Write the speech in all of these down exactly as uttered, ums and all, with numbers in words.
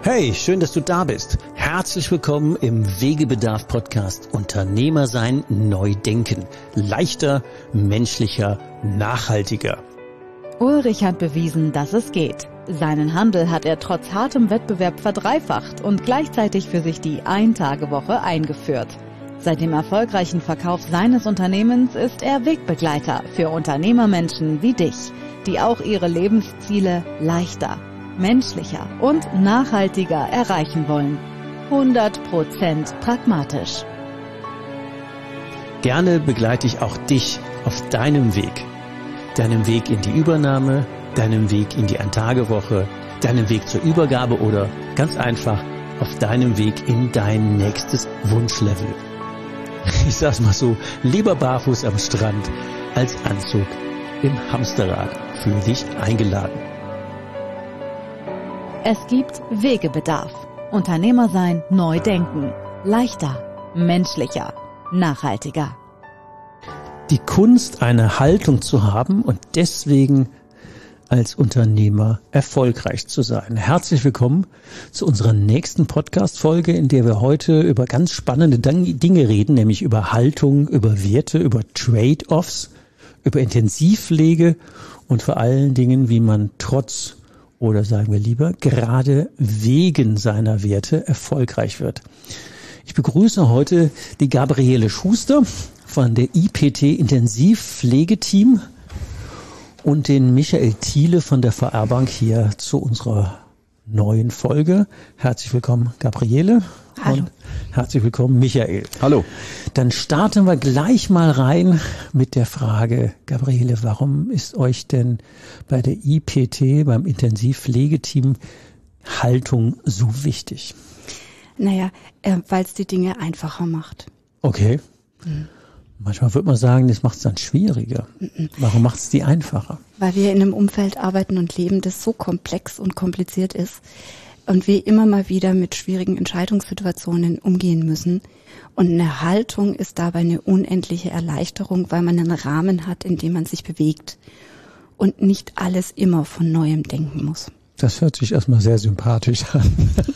Hey, schön, dass du da bist. Herzlich willkommen im Wegebedarf-Podcast Unternehmer sein, neu denken. Leichter, menschlicher, nachhaltiger. Ulrich hat bewiesen, dass es geht. Seinen Handel hat er trotz hartem Wettbewerb verdreifacht und gleichzeitig für sich die Ein-Tage-Woche eingeführt. Seit dem erfolgreichen Verkauf seines Unternehmens ist er Wegbegleiter für Unternehmermenschen wie dich, die auch ihre Lebensziele leichter, menschlicher und nachhaltiger erreichen wollen. hundert Prozent pragmatisch. Gerne begleite ich auch dich auf deinem Weg. Deinem Weg in die Übernahme, deinem Weg in die Ein-Tage-Woche, deinem Weg zur Übergabe oder ganz einfach auf deinem Weg in dein nächstes Wunschlevel. Ich sag's mal so, lieber barfuß am Strand als Anzug im Hamsterrad. Fühl dich eingeladen. Es gibt Wegebedarf. Unternehmer sein, neu denken. Leichter, menschlicher, nachhaltiger. Die Kunst, eine Haltung zu haben und deswegen als Unternehmer erfolgreich zu sein. Herzlich willkommen zu unserer nächsten Podcast-Folge, in der wir heute über ganz spannende Dinge reden, nämlich über Haltung, über Werte, über Trade-offs, über Intensivpflege und vor allen Dingen, wie man trotz oder sagen wir lieber gerade wegen seiner Werte erfolgreich wird. Ich begrüße heute die Gabriele Schuster von der I P T Intensivpflegeteam und den Michael Thiele von der V R Bank hier zu unserer neuen Folge. Herzlich willkommen, Gabriele. Hallo. Und herzlich willkommen, Michael. Hallo. Dann starten wir gleich mal rein mit der Frage, Gabriele, warum ist euch denn bei der I P T, beim Intensivpflegeteam, Haltung so wichtig? Naja, äh, weil es die Dinge einfacher macht. Okay. Mhm. Manchmal würde man sagen, das macht es dann schwieriger. Mhm. Warum macht es die einfacher? Weil wir in einem Umfeld arbeiten und leben, das so komplex und kompliziert ist und wir immer mal wieder mit schwierigen Entscheidungssituationen umgehen müssen. Und eine Haltung ist dabei eine unendliche Erleichterung, weil man einen Rahmen hat, in dem man sich bewegt und nicht alles immer von Neuem denken muss. Das hört sich erstmal sehr sympathisch an.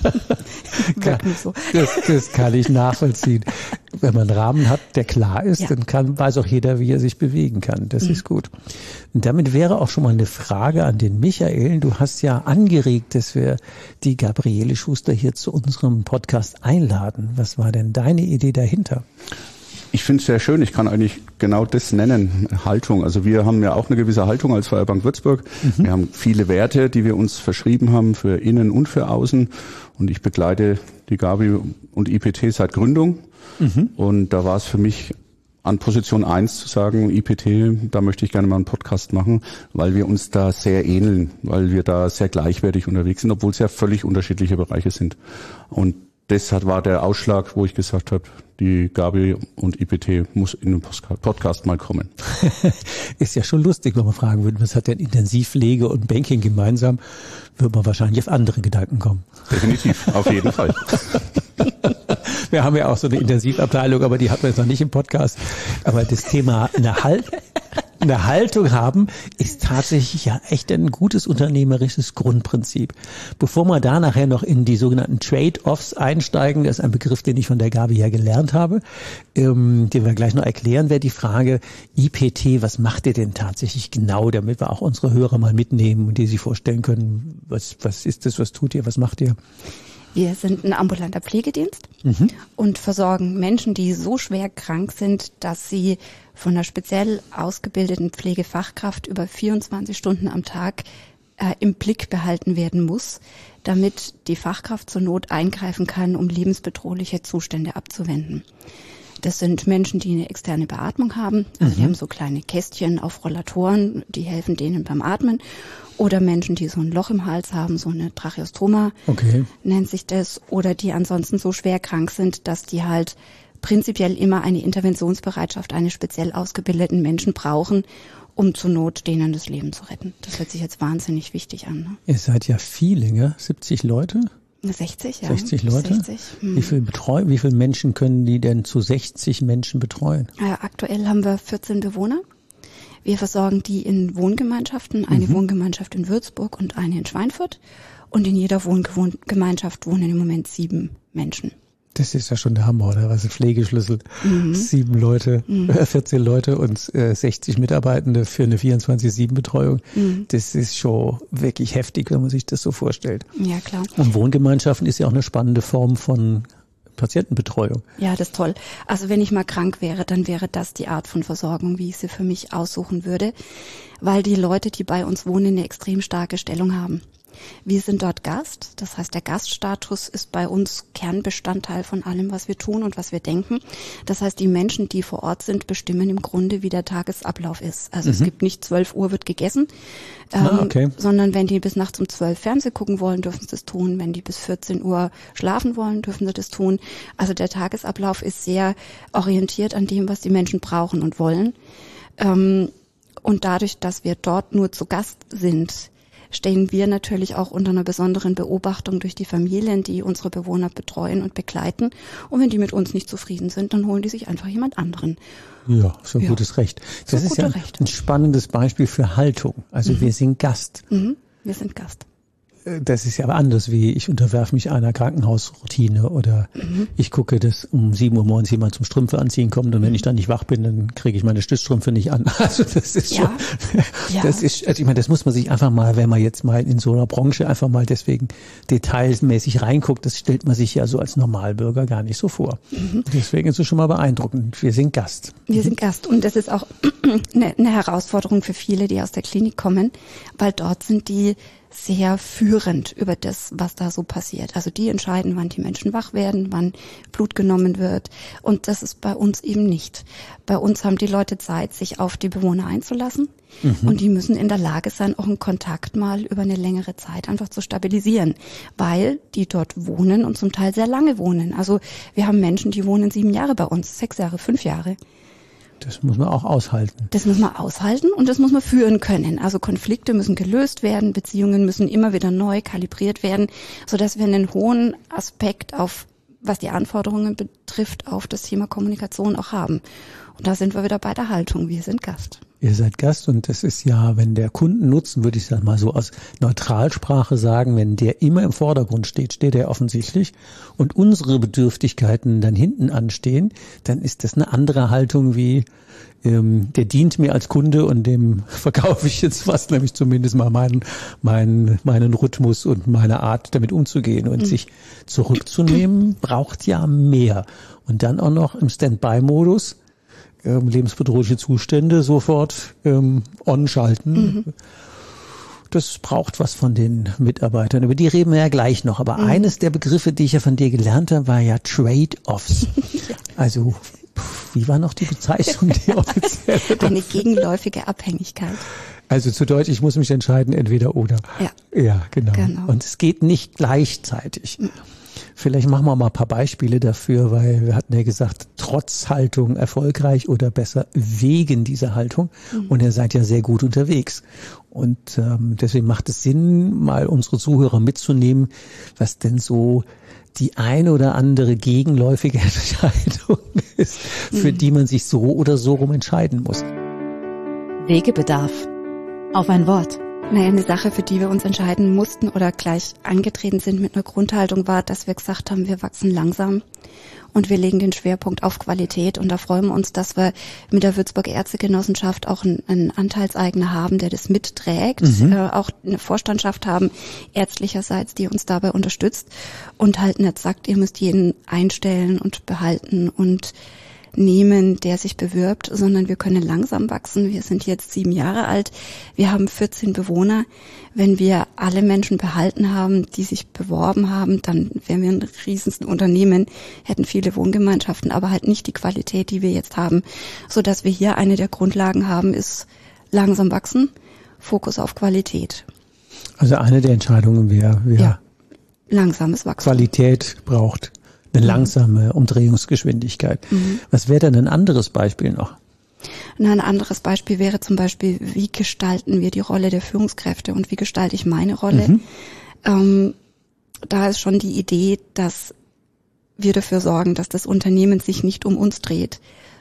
kann, so. das, das kann ich nachvollziehen. Wenn man einen Rahmen hat, der klar ist, ja. dann kann, weiß auch jeder, wie er sich bewegen kann. Das mhm. ist gut. Und damit wäre auch schon mal eine Frage an den Michael. Du hast ja angeregt, dass wir die Gabriele Schuster hier zu unserem Podcast einladen. Was war denn deine Idee dahinter? Ich finde es sehr schön. Ich kann eigentlich genau das nennen, Haltung. Also wir haben ja auch eine gewisse Haltung als V R Bank Würzburg. Mhm. Wir haben viele Werte, die wir uns verschrieben haben für innen und für außen. Und ich begleite die Gabi und I P T seit Gründung. Mhm. Und da war es für mich an Position eins zu sagen, I P T, da möchte ich gerne mal einen Podcast machen, weil wir uns da sehr ähneln, weil wir da sehr gleichwertig unterwegs sind, obwohl es ja völlig unterschiedliche Bereiche sind. Und das war der Ausschlag, wo ich gesagt habe, die Gabi und I P T muss in den Podcast mal kommen. Ist ja schon lustig, wenn man fragen würde, was hat denn Intensivpflege und Banking gemeinsam, würde man wahrscheinlich auf andere Gedanken kommen. Definitiv, auf jeden Fall. Wir haben ja auch so eine Intensivabteilung, aber die hat man jetzt noch nicht im Podcast. Aber das Thema eine, halt, eine Haltung haben ist tatsächlich ja echt ein gutes unternehmerisches Grundprinzip. Bevor wir da nachher noch in die sogenannten Trade-offs einsteigen, das ist ein Begriff, den ich von der Gabi ja gelernt habe, ähm, den wir gleich noch erklären, wäre die Frage, I P T, was macht ihr denn tatsächlich genau, damit wir auch unsere Hörer mal mitnehmen und die sich vorstellen können, was, was ist das, was tut ihr, was macht ihr? Wir sind ein ambulanter Pflegedienst mhm. und versorgen Menschen, die so schwer krank sind, dass sie von einer speziell ausgebildeten Pflegefachkraft über vierundzwanzig Stunden am Tag äh, im Blick behalten werden muss, damit die Fachkraft zur Not eingreifen kann, um lebensbedrohliche Zustände abzuwenden. Das sind Menschen, die eine externe Beatmung haben. Also mhm. die haben so kleine Kästchen auf Rollatoren, die helfen denen beim Atmen. Oder Menschen, die so ein Loch im Hals haben, so eine Tracheostoma okay. nennt sich das. Oder die ansonsten so schwer krank sind, dass die halt prinzipiell immer eine Interventionsbereitschaft eines speziell ausgebildeten Menschen brauchen, um zur Not denen das Leben zu retten. Das hört sich jetzt wahnsinnig wichtig an. Ne? Ihr seid ja viele, gell? siebzig Leute? sechzig, ja. sechzig Leute? sechzig. Hm. Wie viel betreuen, wie viele Menschen können die denn zu sechzig Menschen betreuen? Ja, aktuell haben wir vierzehn Bewohner. Wir versorgen die in Wohngemeinschaften, eine Mhm. Wohngemeinschaft in Würzburg und eine in Schweinfurt. Und in jeder Wohngemeinschaft wohnen im Moment sieben Menschen. Das ist ja schon der Hammer, oder? Was ein Pflegeschlüssel. Mhm. Sieben Leute, Mhm. äh, vierzehn Leute und äh, sechzig Mitarbeitende für eine vierundzwanzig sieben Betreuung. Mhm. Das ist schon wirklich heftig, wenn man sich das so vorstellt. Ja, klar. Und Wohngemeinschaften ist ja auch eine spannende Form von Patientenbetreuung. Ja, das ist toll. Also wenn ich mal krank wäre, dann wäre das die Art von Versorgung, wie ich sie für mich aussuchen würde, weil die Leute, die bei uns wohnen, eine extrem starke Stellung haben. Wir sind dort Gast, das heißt, der Gaststatus ist bei uns Kernbestandteil von allem, was wir tun und was wir denken. Das heißt, die Menschen, die vor Ort sind, bestimmen im Grunde, wie der Tagesablauf ist. Also mhm. es gibt nicht zwölf Uhr wird gegessen, ähm, ah, okay. sondern wenn die bis nachts um zwölf Fernsehen gucken wollen, dürfen sie das tun. Wenn die bis vierzehn Uhr schlafen wollen, dürfen sie das tun. Also der Tagesablauf ist sehr orientiert an dem, was die Menschen brauchen und wollen. Ähm, und dadurch, dass wir dort nur zu Gast sind, stehen wir natürlich auch unter einer besonderen Beobachtung durch die Familien, die unsere Bewohner betreuen und begleiten. Und wenn die mit uns nicht zufrieden sind, dann holen die sich einfach jemand anderen. Ja, so ein Ja. gutes Recht. Das So ist ja ein, Recht. ein spannendes Beispiel für Haltung. Also Mhm. wir sind Gast. Mhm. Wir sind Gast. Das ist ja aber anders, wie ich unterwerfe mich einer Krankenhausroutine oder Mhm. ich gucke, dass um sieben Uhr morgens jemand zum Strümpfe anziehen kommt und wenn ich dann nicht wach bin, dann kriege ich meine Stützstrümpfe nicht an. Also das ist Ja. schon, Ja. das ist, also ich meine, das muss man sich einfach mal, wenn man jetzt mal in so einer Branche einfach mal deswegen detailmäßig reinguckt, das stellt man sich ja so als Normalbürger gar nicht so vor. Mhm. Deswegen ist es schon mal beeindruckend. Wir sind Gast. Wir sind Gast und das ist auch eine, eine Herausforderung für viele, die aus der Klinik kommen, weil dort sind die sehr führend über das, was da so passiert. Also die entscheiden, wann die Menschen wach werden, wann Blut genommen wird. Und das ist bei uns eben nicht. Bei uns haben die Leute Zeit, sich auf die Bewohner einzulassen. Mhm. Und die müssen in der Lage sein, auch einen Kontakt mal über eine längere Zeit einfach zu stabilisieren, weil die dort wohnen und zum Teil sehr lange wohnen. Also wir haben Menschen, die wohnen sieben Jahre bei uns, sechs Jahre, fünf Jahre. Das muss man auch aushalten. Das muss man aushalten und das muss man führen können. Also Konflikte müssen gelöst werden, Beziehungen müssen immer wieder neu kalibriert werden, sodass wir einen hohen Aspekt auf, was die Anforderungen betrifft, auf das Thema Kommunikation auch haben. Und da sind wir wieder bei der Haltung. Wir sind Gast. Ihr seid Gast und das ist ja, wenn der Kundennutzen, würde ich das mal so aus Neutralsprache sagen, wenn der immer im Vordergrund steht, steht er offensichtlich und unsere Bedürftigkeiten dann hinten anstehen, dann ist das eine andere Haltung wie, ähm, der dient mir als Kunde und dem verkaufe ich jetzt was, nämlich zumindest mal meinen, meinen, meinen Rhythmus und meine Art, damit umzugehen. Und mhm. sich zurückzunehmen, braucht ja mehr. Und dann auch noch im Standby-Modus, Ähm, lebensbedrohliche Zustände sofort ähm, on schalten. Mhm. Das braucht was von den Mitarbeitern. Über die reden wir ja gleich noch. Aber mhm. eines der Begriffe, die ich ja von dir gelernt habe, war ja Trade-offs. Ja. Also, pff, wie war noch die Bezeichnung, die offizielle? Eine gegenläufige Abhängigkeit. Also zu Deutsch, ich muss mich entscheiden, entweder oder. Ja, ja genau. genau. Und es geht nicht gleichzeitig. Mhm. Vielleicht machen wir mal ein paar Beispiele dafür, weil wir hatten ja gesagt, trotz Haltung erfolgreich oder besser wegen dieser Haltung. Mhm. Und ihr seid ja sehr gut unterwegs. Und ähm, deswegen macht es Sinn, mal unsere Zuhörer mitzunehmen, was denn so die eine oder andere gegenläufige Entscheidung ist, für mhm. die man sich so oder so rum entscheiden muss. Wegebedarf. Auf ein Wort. Naja, eine Sache, für die wir uns entscheiden mussten oder gleich angetreten sind mit einer Grundhaltung war, dass wir gesagt haben, wir wachsen langsam und wir legen den Schwerpunkt auf Qualität. Und da freuen wir uns, dass wir mit der Würzburger Ärztegenossenschaft auch einen, einen Anteilseigner haben, der das mitträgt, mhm. äh, auch eine Vorstandschaft haben, ärztlicherseits, die uns dabei unterstützt und halt nicht sagt, ihr müsst jeden einstellen und behalten und nehmen, der sich bewirbt, sondern wir können langsam wachsen. Wir sind jetzt sieben Jahre alt. Wir haben vierzehn Bewohner. Wenn wir alle Menschen behalten haben, die sich beworben haben, dann wären wir ein riesiges Unternehmen, hätten viele Wohngemeinschaften, aber halt nicht die Qualität, die wir jetzt haben. So dass wir hier eine der Grundlagen haben, ist langsam wachsen, Fokus auf Qualität. Also eine der Entscheidungen wäre, wer ja, langsames Wachstum. Qualität braucht. Eine langsame Umdrehungsgeschwindigkeit. Mhm. Was wäre denn ein anderes Beispiel noch? Na, ein anderes Beispiel wäre zum Beispiel, wie gestalten wir die Rolle der Führungskräfte und wie gestalte ich meine Rolle? Mhm. Ähm, da ist schon die Idee, dass wir dafür sorgen, dass das Unternehmen sich nicht um uns dreht,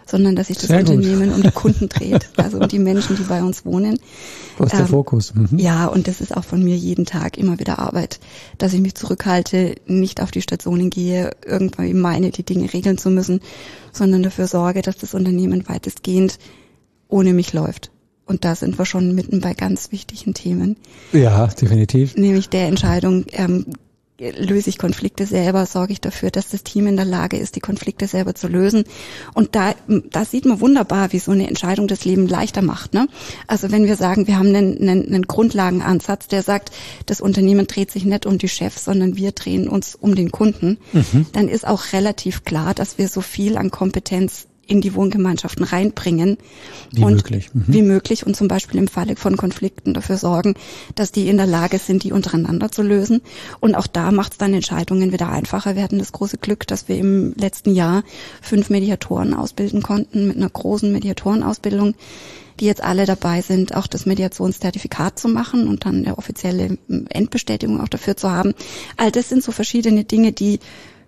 sondern dass sich das Sehr Unternehmen gut. um die Kunden dreht, also um die Menschen, die bei uns wohnen. Du hast ähm, der Fokus. Mhm. Ja, und das ist auch von mir jeden Tag immer wieder Arbeit, dass ich mich zurückhalte, nicht auf die Stationen gehe, irgendwie meine, die Dinge regeln zu müssen, sondern dafür sorge, dass das Unternehmen weitestgehend ohne mich läuft. Und da sind wir schon mitten bei ganz wichtigen Themen. Ja, definitiv. Nämlich der Entscheidung, ähm, löse ich Konflikte selber, sorge ich dafür, dass das Team in der Lage ist, die Konflikte selber zu lösen. Und da, da sieht man wunderbar, wie so eine Entscheidung das Leben leichter macht. Ne? Also wenn wir sagen, wir haben einen, einen, einen Grundlagenansatz, der sagt, das Unternehmen dreht sich nicht um die Chefs, sondern wir drehen uns um den Kunden, mhm. dann ist auch relativ klar, dass wir so viel an Kompetenz in die Wohngemeinschaften reinbringen. Wie und möglich. Mhm. Wie möglich und zum Beispiel im Falle von Konflikten dafür sorgen, dass die in der Lage sind, die untereinander zu lösen. Und auch da macht es dann Entscheidungen wieder einfacher. Wir hatten das große Glück, dass wir im letzten Jahr fünf Mediatoren ausbilden konnten mit einer großen Mediatorenausbildung, die jetzt alle dabei sind, auch das Mediationszertifikat zu machen und dann eine offizielle Endbestätigung auch dafür zu haben. All das sind so verschiedene Dinge, die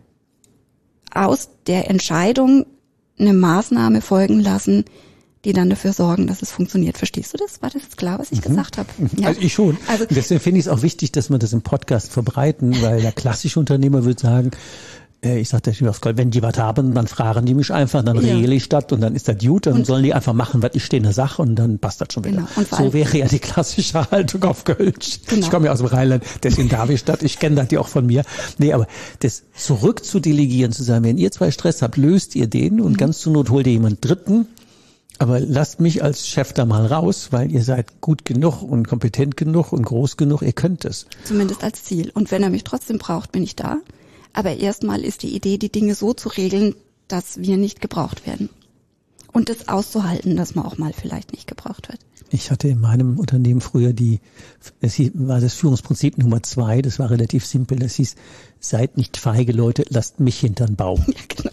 aus der Entscheidung eine Maßnahme folgen lassen, die dann dafür sorgen, dass es funktioniert. Verstehst du das? War das jetzt klar, was ich mhm. gesagt habe? Ja. Also ich schon. Also deswegen finde ich es auch wichtig, dass wir das im Podcast verbreiten, weil der klassische Unternehmer würde sagen, äh, ich sage der aufs Gold, wenn die was haben, dann fragen die mich einfach, dann ja. regel ich das und dann ist das gut, dann und sollen die einfach machen, was ich stehe in der Sache und dann passt das schon wieder. Genau. So wäre ja die klassische Haltung auf Kölsch. Genau. Ich komme ja aus dem Rheinland, deswegen darf ich das, ich kenne das ja auch von mir. Nee, aber das zurück zu delegieren, zu sagen, wenn ihr zwei Stress habt, löst ihr den und mhm. ganz zur Not holt ihr jemand Dritten, aber lasst mich als Chef da mal raus, weil ihr seid gut genug und kompetent genug und groß genug, ihr könnt es. Zumindest als Ziel. Und wenn er mich trotzdem braucht, bin ich da. Aber erstmal ist die Idee, die Dinge so zu regeln, dass wir nicht gebraucht werden. Und das auszuhalten, dass man auch mal vielleicht nicht gebraucht wird. Ich hatte in meinem Unternehmen früher die, das hieß, war das Führungsprinzip Nummer zwei, das war relativ simpel, das hieß, seid nicht feige Leute, lasst mich hintern Baum. Ja, genau.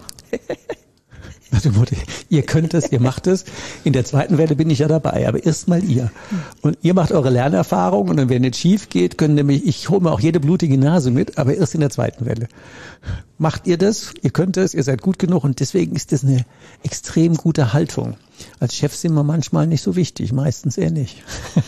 Ihr könnt es, ihr macht es. In der zweiten Welle bin ich ja dabei, aber erstmal ihr. Und ihr macht eure Lernerfahrung und dann, wenn es schief geht, können nämlich, ich hole mir auch jede blutige Nase mit, aber erst in der zweiten Welle. Macht ihr das, ihr könnt es, ihr seid gut genug und deswegen ist das eine extrem gute Haltung. Als Chef sind wir manchmal nicht so wichtig, meistens eher nicht.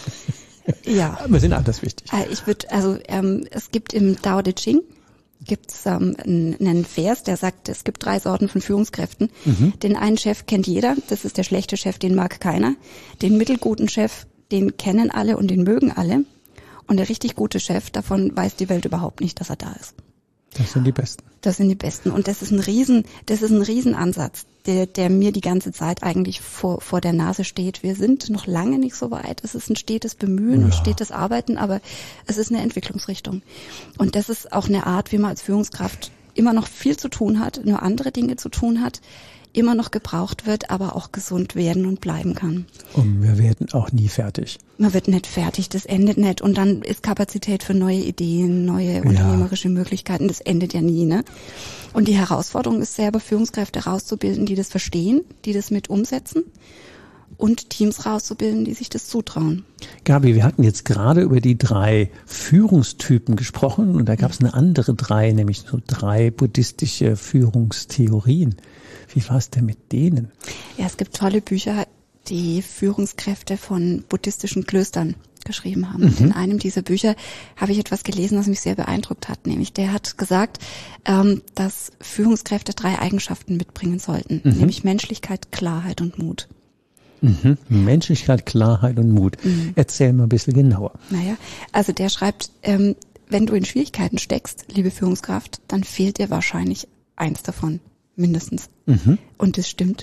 Ja. Wir sind anders wichtig. Ich würde, also ähm, es gibt im Tao Te Ching gibt es ähm, einen Vers, der sagt, es gibt drei Sorten von Führungskräften. Mhm. Den einen Chef kennt jeder, das ist der schlechte Chef, den mag keiner. Den mittelguten Chef, den kennen alle und den mögen alle. Und der richtig gute Chef, davon weiß die Welt überhaupt nicht, dass er da ist. Das sind die Besten. Das sind die Besten. Und das ist ein Riesen, das ist ein Riesenansatz, der, der mir die ganze Zeit eigentlich vor, vor der Nase steht. Wir sind noch lange nicht so weit. Es ist ein stetes Bemühen ja. und stetes Arbeiten, aber es ist eine Entwicklungsrichtung. Und das ist auch eine Art, wie man als Führungskraft immer noch viel zu tun hat, nur andere Dinge zu tun hat, immer noch gebraucht wird, aber auch gesund werden und bleiben kann. Und wir werden auch nie fertig. Man wird nicht fertig, das endet nicht. Und dann ist Kapazität für neue Ideen, neue ja. unternehmerische Möglichkeiten, das endet ja nie, ne? Und die Herausforderung ist selber, Führungskräfte rauszubilden, die das verstehen, die das mit umsetzen und Teams rauszubilden, die sich das zutrauen. Gabi, wir hatten jetzt gerade über die drei Führungstypen gesprochen und da gab es eine andere drei, nämlich so drei buddhistische Führungstheorien. Wie war es denn mit denen? Ja, es gibt tolle Bücher, die Führungskräfte von buddhistischen Klöstern geschrieben haben. Mhm. Und in einem dieser Bücher habe ich etwas gelesen, was mich sehr beeindruckt hat. Nämlich der hat gesagt, ähm, dass Führungskräfte drei Eigenschaften mitbringen sollten. Mhm. Nämlich Menschlichkeit, Klarheit und Mut. Mhm. Menschlichkeit, Klarheit und Mut. Mhm. Erzähl mal ein bisschen genauer. Naja, also der schreibt, ähm, wenn du in Schwierigkeiten steckst, liebe Führungskraft, dann fehlt dir wahrscheinlich eins davon. Mindestens. Mhm. Und das stimmt.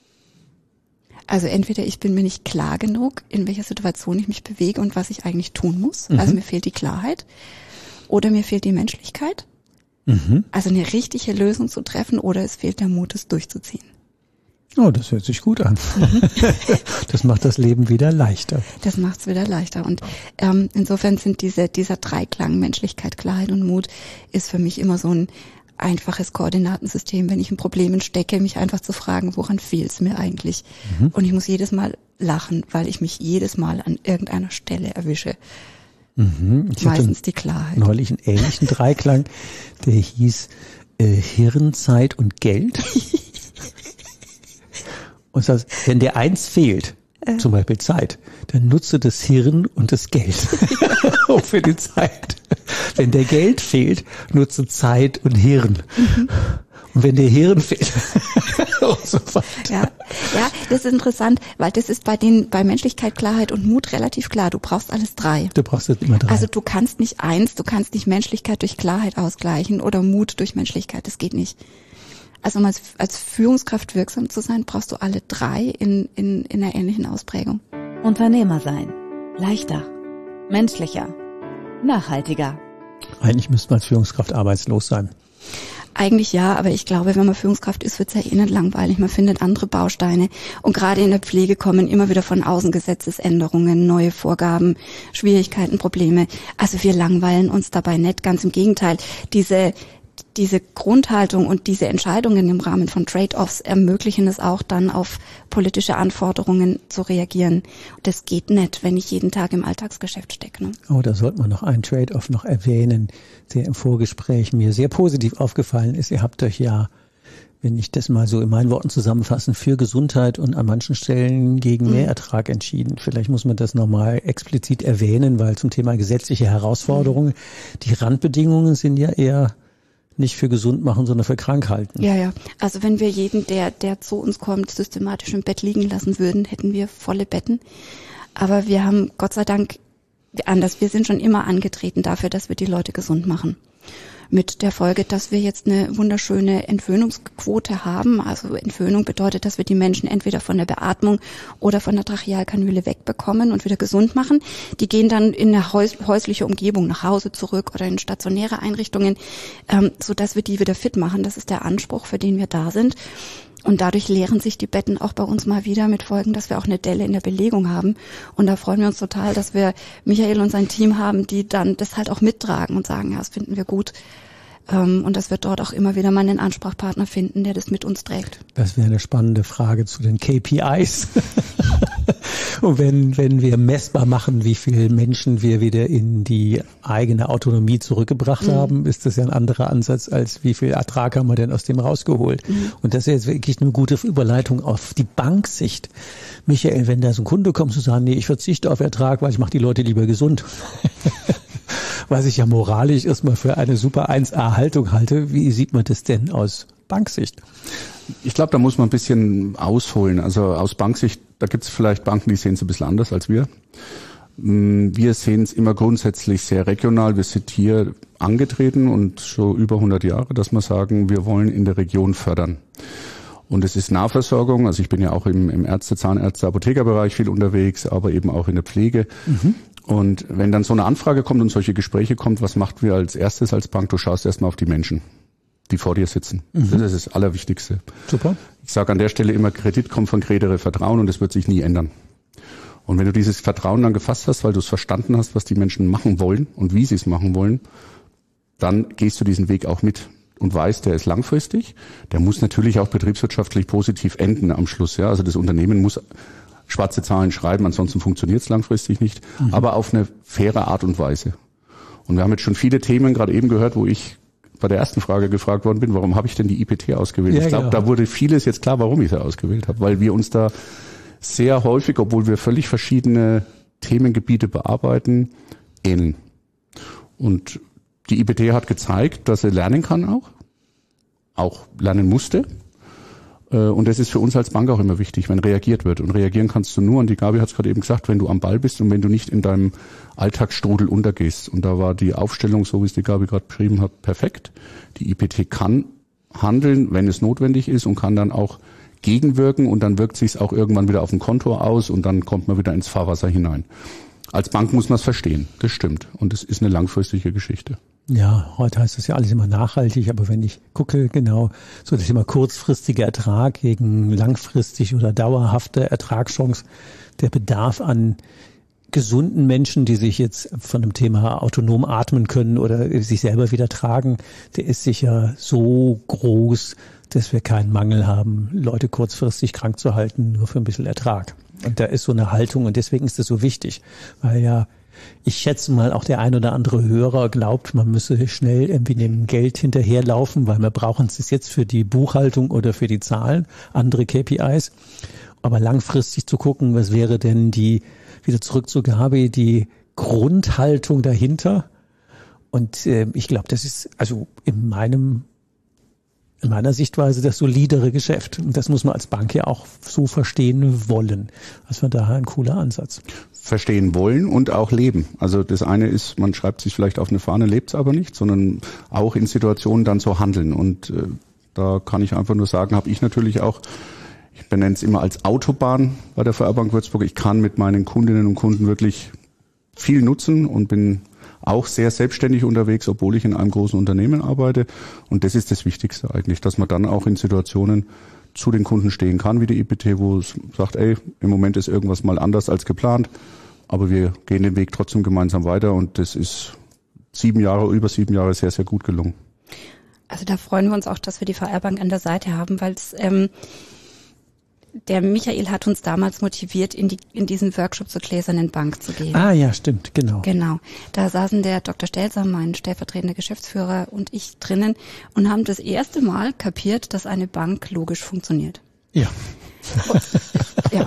Also entweder ich bin mir nicht klar genug, in welcher Situation ich mich bewege und was ich eigentlich tun muss. Mhm. Also mir fehlt die Klarheit. Oder mir fehlt die Menschlichkeit. Mhm. Also eine richtige Lösung zu treffen. Oder es fehlt der Mut, es durchzuziehen. Oh, das hört sich gut an. Mhm. Das macht das Leben wieder leichter. Das macht es wieder leichter. Und ähm, insofern sind diese dieser Dreiklang Menschlichkeit, Klarheit und Mut ist für mich immer so ein einfaches Koordinatensystem, wenn ich in Problemen stecke, mich einfach zu fragen, woran fehlt es mir eigentlich? Mhm. Und ich muss jedes Mal lachen, weil ich mich jedes Mal an irgendeiner Stelle erwische. Mhm. Ich Meistens die Klarheit. Neulich einen ähnlichen Dreiklang, der hieß äh, Hirn, Zeit und Geld. Und das heißt, wenn dir eins fehlt, äh. zum Beispiel Zeit, dann nutze das Hirn und das Geld für die Zeit. Wenn dir Geld fehlt, nutze Zeit und Hirn. Mhm. Und wenn dir Hirn fehlt, und so weiter. Ja, ja, das ist interessant, weil das ist bei den, bei Menschlichkeit, Klarheit und Mut relativ klar. Du brauchst alles drei. Du brauchst immer drei. Also du kannst nicht eins, du kannst nicht Menschlichkeit durch Klarheit ausgleichen oder Mut durch Menschlichkeit. Das geht nicht. Also um als, als Führungskraft wirksam zu sein, brauchst du alle drei in, in, in einer ähnlichen Ausprägung. Unternehmer sein. Leichter. Menschlicher. Nachhaltiger. Eigentlich müsste man als Führungskraft arbeitslos sein. Eigentlich ja, aber ich glaube, wenn man Führungskraft ist, wird es ja eh nicht langweilig. Man findet andere Bausteine. Und gerade in der Pflege kommen immer wieder von außen Gesetzesänderungen, neue Vorgaben, Schwierigkeiten, Probleme. Also wir langweilen uns dabei nicht. Ganz im Gegenteil. Diese Diese Grundhaltung und diese Entscheidungen im Rahmen von Trade-offs ermöglichen es auch dann, auf politische Anforderungen zu reagieren. Und das geht nicht, wenn ich jeden Tag im Alltagsgeschäft stecke. Ne? Oh, da sollte man noch einen Trade-off noch erwähnen, der im Vorgespräch mir sehr positiv aufgefallen ist. Ihr habt euch ja, wenn ich das mal so in meinen Worten zusammenfassen, für Gesundheit und an manchen Stellen gegen mhm. Mehrertrag entschieden. Vielleicht muss man das nochmal explizit erwähnen, weil zum Thema gesetzliche Herausforderungen, mhm. die Randbedingungen sind ja eher nicht für gesund machen, sondern für krank halten. Ja, ja. Also wenn wir jeden, der, der zu uns kommt, systematisch im Bett liegen lassen würden, hätten wir volle Betten. Aber wir haben Gott sei Dank anders. Wir sind schon immer angetreten dafür, dass wir die Leute gesund machen. Mit der Folge, dass wir jetzt eine wunderschöne Entwöhnungsquote haben. Also Entwöhnung bedeutet, dass wir die Menschen entweder von der Beatmung oder von der Trachealkanüle wegbekommen und wieder gesund machen. Die gehen dann in eine häusliche Umgebung nach Hause zurück oder in stationäre Einrichtungen, ähm, so dass wir die wieder fit machen. Das ist der Anspruch, für den wir da sind. Und dadurch leeren sich die Betten auch bei uns mal wieder, mit Folgen, dass wir auch eine Delle in der Belegung haben. Und da freuen wir uns total, dass wir Michael und sein Team haben, die dann das halt auch mittragen und sagen, ja, das finden wir gut. Und dass wir dort auch immer wieder mal einen Ansprechpartner finden, der das mit uns trägt. Das wäre eine spannende Frage zu den K P Is. Und wenn, wenn wir messbar machen, wie viele Menschen wir wieder in die eigene Autonomie zurückgebracht mhm. haben, ist das ja ein anderer Ansatz, als wie viel Ertrag haben wir denn aus dem rausgeholt. Mhm. Und das ist jetzt wirklich eine gute Überleitung auf die Banksicht. Michael, wenn da so ein Kunde kommt zu sagen, nee, ich verzichte auf Ertrag, weil ich mache die Leute lieber gesund. Was ich ja moralisch erstmal für eine super eins A Haltung halte. Wie sieht man das denn aus Banksicht? Ich glaube, da muss man ein bisschen ausholen. Also aus Banksicht, da gibt es vielleicht Banken, die sehen es ein bisschen anders als wir. Wir sehen es immer grundsätzlich sehr regional. Wir sind hier angetreten und schon über hundert Jahre, dass wir sagen, wir wollen in der Region fördern. Und es ist Nahversorgung. Also ich bin ja auch im, im Ärzte-, Zahnärzte-, Apothekerbereich viel unterwegs, aber eben auch in der Pflege. Mhm. Und wenn dann so eine Anfrage kommt und solche Gespräche kommt, was macht wir als erstes als Bank? Du schaust erstmal auf die Menschen, die vor dir sitzen. Mhm. Das ist das Allerwichtigste. Super. Ich sage an der Stelle immer, Kredit kommt von Credere Vertrauen und das wird sich nie ändern. Und wenn du dieses Vertrauen dann gefasst hast, weil du es verstanden hast, was die Menschen machen wollen und wie sie es machen wollen, dann gehst du diesen Weg auch mit und weißt, der ist langfristig. Der muss natürlich auch betriebswirtschaftlich positiv enden am Schluss. Ja, also das Unternehmen muss schwarze Zahlen schreiben, ansonsten funktioniert es langfristig nicht, mhm. aber auf eine faire Art und Weise. Und wir haben jetzt schon viele Themen gerade eben gehört, wo ich bei der ersten Frage gefragt worden bin, warum habe ich denn die I P T ausgewählt? Ja, ich glaube, genau. Da wurde vieles jetzt klar, warum ich sie ausgewählt habe, weil wir uns da sehr häufig, obwohl wir völlig verschiedene Themengebiete bearbeiten, ähneln. Und die I P T hat gezeigt, dass sie lernen kann auch, auch lernen musste. Und das ist für uns als Bank auch immer wichtig, wenn reagiert wird. Und reagieren kannst du nur, und die Gabi hat es gerade eben gesagt, wenn du am Ball bist und wenn du nicht in deinem Alltagsstrudel untergehst. Und da war die Aufstellung, so wie es die Gabi gerade beschrieben hat, perfekt. Die I P T kann handeln, wenn es notwendig ist und kann dann auch gegenwirken und dann wirkt sich es auch irgendwann wieder auf dem Konto aus und dann kommt man wieder ins Fahrwasser hinein. Als Bank muss man es verstehen, das stimmt. Und es ist eine langfristige Geschichte. Ja, heute heißt das ja alles immer nachhaltig, aber wenn ich gucke, genau, so das Thema kurzfristiger Ertrag gegen langfristig oder dauerhafte Ertragschance, der Bedarf an gesunden Menschen, die sich jetzt von dem Thema autonom atmen können oder sich selber wieder tragen, der ist sicher so groß, dass wir keinen Mangel haben, Leute kurzfristig krank zu halten, nur für ein bisschen Ertrag. Und da ist so eine Haltung und deswegen ist das so wichtig, weil ja Ich schätze mal, auch der ein oder andere Hörer glaubt, man müsse schnell irgendwie dem Geld hinterherlaufen, weil wir brauchen es jetzt für die Buchhaltung oder für die Zahlen, andere K P Is. Aber langfristig zu gucken, was wäre denn die, wieder zurück zur Gabi, die Grundhaltung dahinter. Und äh, ich glaube, das ist also in meinem in meiner Sichtweise das solidere Geschäft. Und das muss man als Bank ja auch so verstehen wollen. Das war daher ein cooler Ansatz. Verstehen wollen und auch leben. Also das eine ist, man schreibt sich vielleicht auf eine Fahne, lebt es aber nicht, sondern auch in Situationen dann so handeln. Und äh, da kann ich einfach nur sagen, habe ich natürlich auch, ich benenne es immer als Autobahn bei der V R Bank Würzburg. Ich kann mit meinen Kundinnen und Kunden wirklich viel nutzen und bin auch sehr selbstständig unterwegs, obwohl ich in einem großen Unternehmen arbeite. Und das ist das Wichtigste eigentlich, dass man dann auch in Situationen zu den Kunden stehen kann, wie die I P T, wo es sagt, ey, im Moment ist irgendwas mal anders als geplant, aber wir gehen den Weg trotzdem gemeinsam weiter und das ist sieben Jahre, über sieben Jahre sehr, sehr gut gelungen. Also da freuen wir uns auch, dass wir die V R Bank an der Seite haben, weil es ähm, der Michael hat uns damals motiviert, in die in diesen Workshop zur gläsernen Bank zu gehen. Ah ja, stimmt, genau. Genau. Da saßen der Doktor Stelzer, mein stellvertretender Geschäftsführer, und ich drinnen und haben das erste Mal kapiert, dass eine Bank logisch funktioniert. Ja. Und, ja.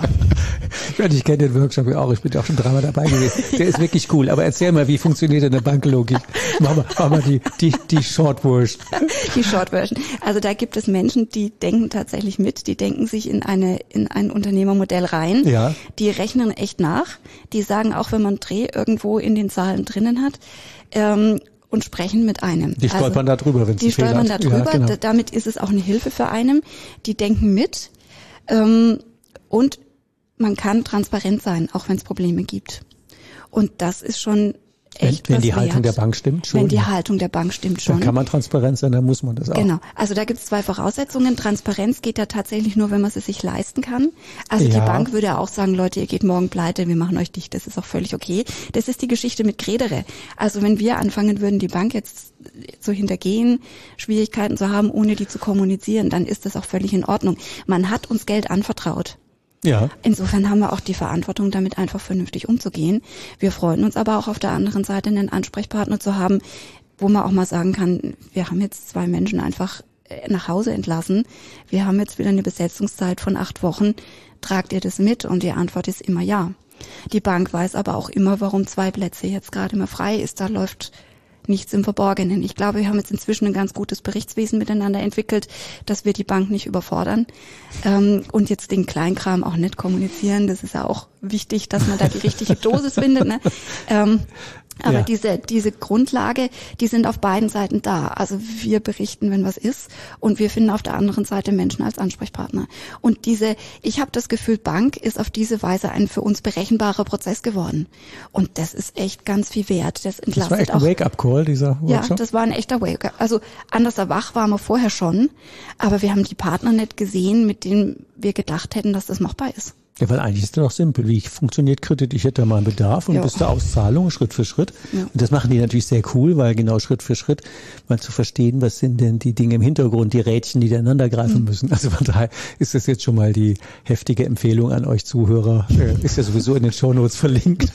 Ich kenne den Workshop ja auch, ich bin ja auch schon dreimal dabei gewesen. Der ist wirklich cool. Aber erzähl mal, wie funktioniert eine Banklogik? Machen wir, machen wir die, die, die Short Version. Die Short Version. Also da gibt es Menschen, die denken tatsächlich mit, die denken sich in eine, in ein Unternehmermodell rein. Ja. Die rechnen echt nach. Die sagen auch, wenn man Dreh irgendwo in den Zahlen drinnen hat, ähm, und sprechen mit einem. Die stolpern also, da drüber, wenn es Die stolpern da drüber. Ja, genau. D- damit ist es auch eine Hilfe für einen. Die denken mit. Ähm, und man kann transparent sein, auch wenn es Probleme gibt. Und das ist schon echt Wenn, wenn was die Haltung wert. der Bank stimmt schon. Wenn die Haltung der Bank stimmt schon. Dann kann man transparent sein, dann muss man das auch. Genau. Also da gibt es zwei Voraussetzungen. Transparenz geht ja tatsächlich nur, wenn man es sich leisten kann. Also Ja. die Bank würde ja auch sagen, Leute, ihr geht morgen pleite, wir machen euch dicht, das ist auch völlig okay. Das ist die Geschichte mit Credere. Also wenn wir anfangen würden, die Bank jetzt so hintergehen, Schwierigkeiten zu haben, ohne die zu kommunizieren, dann ist das auch völlig in Ordnung. Man hat uns Geld anvertraut. Ja. Insofern haben wir auch die Verantwortung, damit einfach vernünftig umzugehen. Wir freuen uns aber auch auf der anderen Seite einen Ansprechpartner zu haben, wo man auch mal sagen kann, wir haben jetzt zwei Menschen einfach nach Hause entlassen. Wir haben jetzt wieder eine Besetzungszeit von acht Wochen. Tragt ihr das mit? Und die Antwort ist immer ja. Die Bank weiß aber auch immer, warum zwei Plätze jetzt gerade mal frei ist. Da läuft nichts im Verborgenen. Ich glaube, wir haben jetzt inzwischen ein ganz gutes Berichtswesen miteinander entwickelt, dass wir die Bank nicht überfordern ähm, und jetzt den Kleinkram auch nicht kommunizieren. Das ist ja auch wichtig, dass man da die richtige Dosis findet. Ne? Ähm, aber Ja. diese diese Grundlage, die sind auf beiden Seiten da. Also wir berichten, wenn was ist, und wir finden auf der anderen Seite Menschen als Ansprechpartner. Und diese, ich habe das Gefühl, Bank ist auf diese Weise ein für uns berechenbarer Prozess geworden. Und das ist echt ganz viel wert. Das Das entlastet war echt ein auch. Wake-up-Call, dieser Ja, Workshop. das war ein echter Wake-up. Also anders wach waren wir vorher schon, aber wir haben die Partner nicht gesehen, mit denen wir gedacht hätten, dass das machbar ist. Ja, weil eigentlich ist das doch simpel. Wie funktioniert Kredit? Ich hätte da mal einen Bedarf und Ja. bis zur Auszahlung Schritt für Schritt. Ja. Und das machen die natürlich sehr cool, weil genau Schritt für Schritt mal zu verstehen, was sind denn die Dinge im Hintergrund, die Rädchen, die ineinander greifen Mhm. müssen. Also von daher ist das jetzt schon mal die heftige Empfehlung an euch Zuhörer. Äh, ist ja sowieso in den Shownotes verlinkt.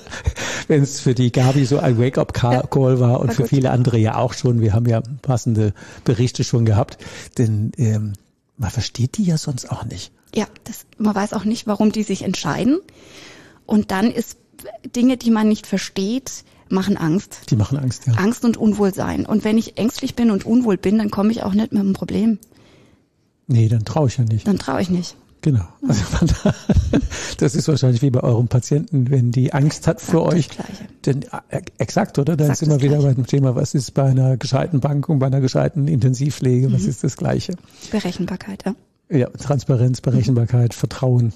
Wenn es für die Gabi so ein Wake-up-Call war und war für gut. viele andere ja auch schon. Wir haben ja passende Berichte schon gehabt. Denn ähm, man versteht die ja sonst auch nicht. Ja, das, man weiß auch nicht, warum die sich entscheiden. Und dann ist Dinge, die man nicht versteht, machen Angst. Die machen Angst, ja. Angst und Unwohlsein. Und wenn ich ängstlich bin und unwohl bin, dann komme ich auch nicht mit einem Problem. Nee, dann traue ich ja nicht. Dann traue ich nicht. Genau. Also von da, das ist wahrscheinlich wie bei eurem Patienten, wenn die Angst hat vor Exakt euch. das Gleiche. Denn, äh, exakt, oder? Dann Exakt sind wir das wieder Gleiche. bei dem Thema, was ist bei einer gescheiten Bank und bei einer gescheiten Intensivpflege, Mhm. was ist das Gleiche? Berechenbarkeit, ja. Ja, Transparenz, Berechenbarkeit, Vertrauen.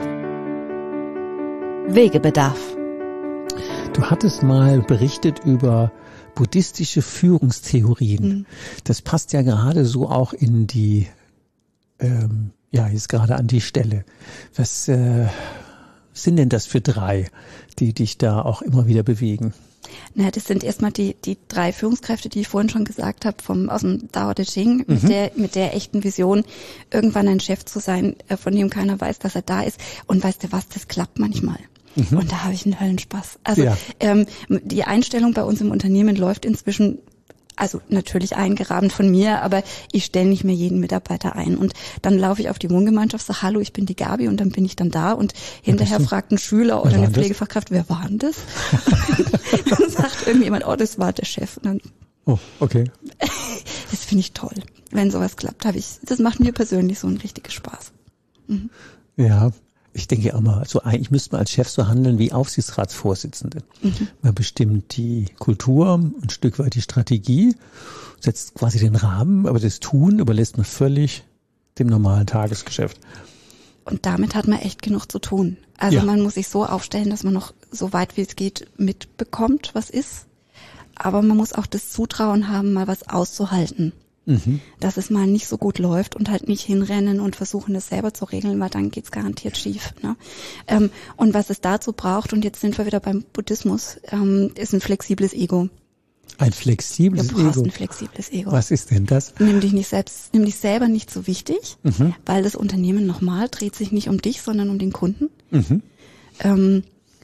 Wegebedarf. Du hattest mal berichtet über buddhistische Führungstheorien. Mhm. Das passt ja gerade so auch in die, ähm, ja, jetzt gerade an die Stelle. Was äh, sind denn das für drei, die dich da auch immer wieder bewegen? Na, das sind erstmal die, die drei Führungskräfte, die ich vorhin schon gesagt habe, vom, aus dem Dao De Ching, mit Mhm. der, mit der echten Vision, irgendwann ein Chef zu sein, äh, von dem keiner weiß, dass er da ist. Und weißt du was, das klappt manchmal. Mhm. Und da habe ich einen Höllenspaß. Also ja. ähm, die Einstellung bei uns im Unternehmen läuft inzwischen, also natürlich eingerahmt von mir, aber ich stelle nicht mehr jeden Mitarbeiter ein. Und dann laufe ich auf die Wohngemeinschaft, sage, hallo, ich bin die Gabi, und dann bin ich dann da und hinterher fragt ein Schüler oder eine Pflegefachkraft, wer war denn das? Dann sagt irgendjemand, oh, das war der Chef. Und dann, oh, okay. Das finde ich toll. Wenn sowas klappt, habe ich, das macht mir persönlich so einen richtigen Spaß. Mhm. Ja. Ich denke auch mal, so eigentlich müsste man als Chef so handeln wie Aufsichtsratsvorsitzende. Mhm. Man bestimmt die Kultur, ein Stück weit die Strategie, setzt quasi den Rahmen, aber das Tun überlässt man völlig dem normalen Tagesgeschäft. Und damit hat man echt genug zu tun. Also ja. Man muss sich so aufstellen, dass man noch so weit wie es geht mitbekommt, was ist. Aber man muss auch das Zutrauen haben, mal was auszuhalten. Mhm. Dass es mal nicht so gut läuft und halt nicht hinrennen und versuchen, das selber zu regeln, weil dann geht's garantiert schief. Ne? Ähm, und was es dazu braucht, und jetzt sind wir wieder beim Buddhismus, ähm, ist ein flexibles Ego. Ein flexibles Ego? Du brauchst ein flexibles Ego. Was ist denn das? Nimm dich nicht selbst, nimm dich selber nicht so wichtig, mhm. weil das Unternehmen nochmal dreht sich nicht um dich, sondern um den Kunden. Mhm. Ähm,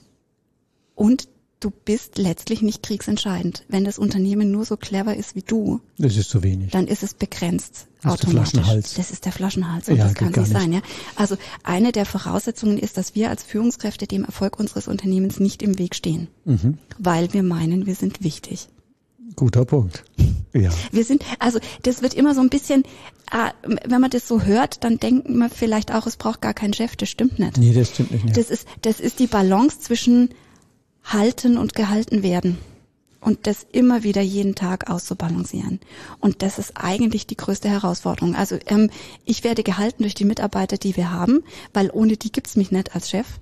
und du bist letztlich nicht kriegsentscheidend. Wenn das Unternehmen nur so clever ist wie du, das ist zu wenig. Dann ist es begrenzt. Das automatisch. Ist der Flaschenhals. Das ist der Flaschenhals und ja, das kann nicht sein. Nicht. Ja? Also eine der Voraussetzungen ist, dass wir als Führungskräfte dem Erfolg unseres Unternehmens nicht im Weg stehen, mhm. weil wir meinen, wir sind wichtig. Guter Punkt. Ja. Wir sind, also das wird immer so ein bisschen, äh, wenn man das so hört, dann denken wir vielleicht auch, es braucht gar keinen Chef. Das stimmt nicht. Nee, das stimmt nicht. Ja. Das ist, das ist die Balance zwischen halten und gehalten werden und das immer wieder jeden Tag auszubalancieren. Und das ist eigentlich die größte Herausforderung. Also ähm, ich werde gehalten durch die Mitarbeiter, die wir haben, weil ohne die gibt's mich nicht als Chef.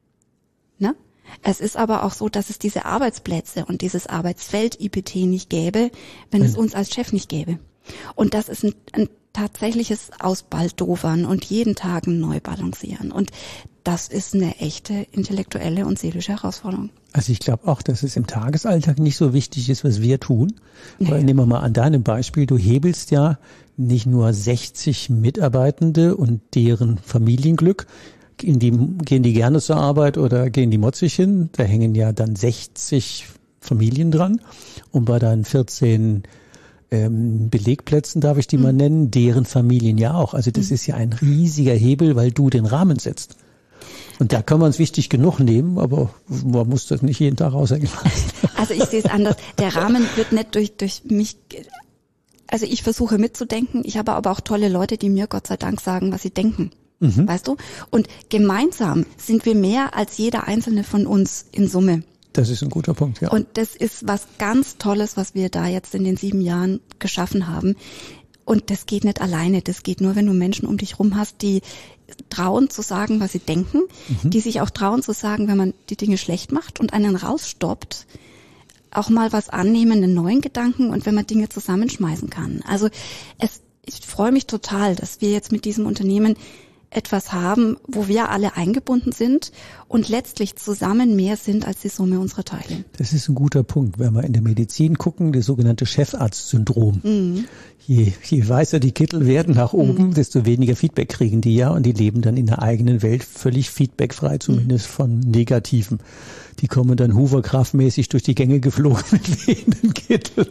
Ne? Es ist aber auch so, dass es diese Arbeitsplätze und dieses Arbeitsfeld I P T nicht gäbe, wenn es uns als Chef nicht gäbe. Und das ist ein, ein tatsächliches Ausbaldovern und jeden Tag ein Neubalancieren. Und das ist eine echte intellektuelle und seelische Herausforderung. Also ich glaube auch, dass es im Tagesalltag nicht so wichtig ist, was wir tun. Nee. Weil nehmen wir mal an deinem Beispiel, du hebelst ja nicht nur sechzig Mitarbeitende und deren Familienglück. Gehen die, gehen die gerne zur Arbeit oder gehen die motzig hin? Da hängen ja dann sechzig Familien dran. Und bei deinen vierzehn ähm, Belegplätzen, darf ich die mhm. mal nennen, deren Familien ja auch. Also das mhm. ist ja ein riesiger Hebel, weil du den Rahmen setzt. Und da kann man es wichtig genug nehmen, aber man muss das nicht jeden Tag raushängen. Also ich sehe es anders. Der Rahmen wird nicht durch, durch mich, also ich versuche mitzudenken. Ich habe aber auch tolle Leute, die mir Gott sei Dank sagen, was sie denken. Mhm. Weißt du? Und gemeinsam sind wir mehr als jeder einzelne von uns in Summe. Das ist ein guter Punkt, ja. Und das ist was ganz Tolles, was wir da jetzt in den sieben Jahren geschaffen haben. Und das geht nicht alleine. Das geht nur, wenn du Menschen um dich rum hast, die trauen zu sagen, was sie denken, mhm. die sich auch trauen zu sagen, wenn man die Dinge schlecht macht und einen rausstoppt, auch mal was annehmen, einen neuen Gedanken und wenn man Dinge zusammenschmeißen kann. Also es, ich freue mich total, dass wir jetzt mit diesem Unternehmen etwas haben, wo wir alle eingebunden sind und letztlich zusammen mehr sind als die Summe unserer Teile. Das ist ein guter Punkt. Wenn wir in der Medizin gucken, das sogenannte Chefarzt-Syndrom. Mhm. Je, je weißer die Kittel werden nach oben, mhm. desto weniger Feedback kriegen die ja und die leben dann in der eigenen Welt völlig feedbackfrei, zumindest mhm. von Negativen. Die kommen dann Hooverkraftmäßig durch die Gänge geflogen mit wehenden Kitteln.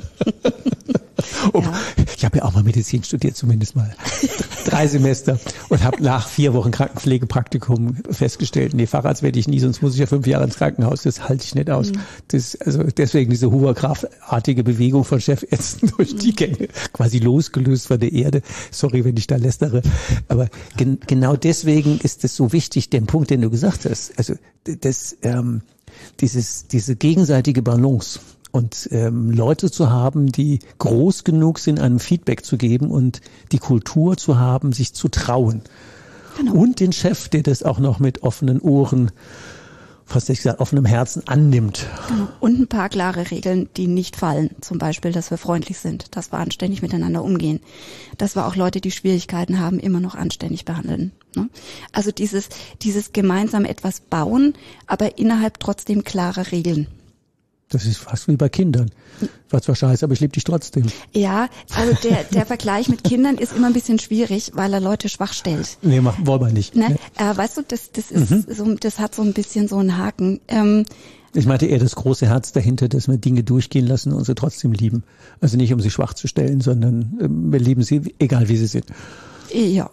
Oh, ja. Ich habe ja auch mal Medizin studiert, zumindest mal drei Semester und habe nach vier Wochen Krankenpflegepraktikum festgestellt, nee, Facharzt werde ich nie, sonst muss ich ja fünf Jahre ins Krankenhaus, das halte ich nicht aus. Mhm. Das, also deswegen diese Hooverkraftartige Bewegung von Chefärzten durch mhm. die Gänge, quasi losgelöst von der Erde. Sorry, wenn ich da lästere, aber gen, genau deswegen ist es so wichtig, den Punkt, den du gesagt hast, also das, ähm, dieses, diese gegenseitige Balance. Und ähm, Leute zu haben, die groß genug sind, einem Feedback zu geben und die Kultur zu haben, sich zu trauen. Genau. Und den Chef, der das auch noch mit offenen Ohren, fast nicht gesagt, offenem Herzen annimmt. Genau. Und ein paar klare Regeln, die nicht fallen. Zum Beispiel, dass wir freundlich sind, dass wir anständig miteinander umgehen. Dass wir auch Leute, die Schwierigkeiten haben, immer noch anständig behandeln. Ne? Also dieses, dieses gemeinsam etwas bauen, aber innerhalb trotzdem klarer Regeln. Das ist fast wie bei Kindern. War zwar scheiße, aber ich liebe dich trotzdem. Ja, also der, der Vergleich mit Kindern ist immer ein bisschen schwierig, weil er Leute schwach stellt. Nee, machen wollen wir nicht. Ne? Nee. Äh, weißt du, das, das ist mhm. so, das hat so ein bisschen so einen Haken. Ähm, Ich meinte eher das große Herz dahinter, dass wir Dinge durchgehen lassen und sie trotzdem lieben. Also nicht, um sie schwach zu stellen, sondern äh, wir lieben sie, egal wie sie sind. Ja.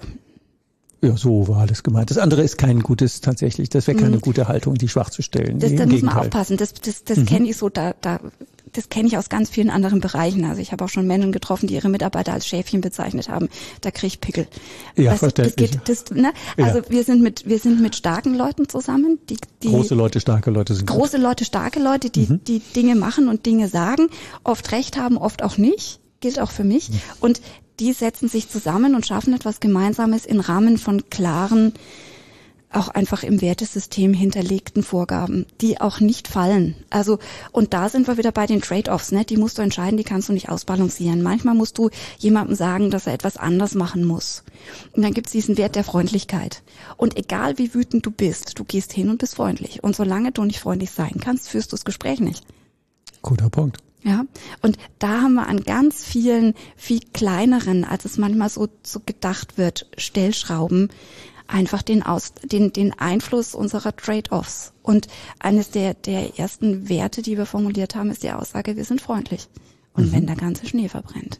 Ja, so war das gemeint. Das andere ist kein gutes, tatsächlich, das wäre keine mhm. gute Haltung, die schwach zu stellen. Das, nee, da im muss man Gegenteil. aufpassen. Das, das, das Mhm. kenne ich so, da, da, das kenne ich aus ganz vielen anderen Bereichen. Also ich habe auch schon Menschen getroffen, die ihre Mitarbeiter als Schäfchen bezeichnet haben. Da kriege ich Pickel. Ja, weißt du, das verständlich. geht, das, ne? Also Ja. wir sind mit, wir sind mit starken Leuten zusammen, die, die Große Leute, starke Leute sind große Leute, starke Leute, die, Mhm. die Dinge machen und Dinge sagen, oft recht haben, oft auch nicht. Gilt auch für mich. Mhm. Und die setzen sich zusammen und schaffen etwas Gemeinsames im Rahmen von klaren, auch einfach im Wertesystem hinterlegten Vorgaben, die auch nicht fallen. Also, und da sind wir wieder bei den Trade-offs, ne? Die musst du entscheiden, die kannst du nicht ausbalancieren. Manchmal musst du jemandem sagen, dass er etwas anders machen muss. Und dann gibt's diesen Wert der Freundlichkeit. Und egal wie wütend du bist, du gehst hin und bist freundlich. Und solange du nicht freundlich sein kannst, führst du das Gespräch nicht. Guter Punkt. Ja, und da haben wir an ganz vielen, viel kleineren, als es manchmal so, so gedacht wird, Stellschrauben, einfach den Aus, den, den Einfluss unserer Trade-offs. Und eines der, der ersten Werte, die wir formuliert haben, ist die Aussage, wir sind freundlich. Und mhm. wenn der ganze Schnee verbrennt.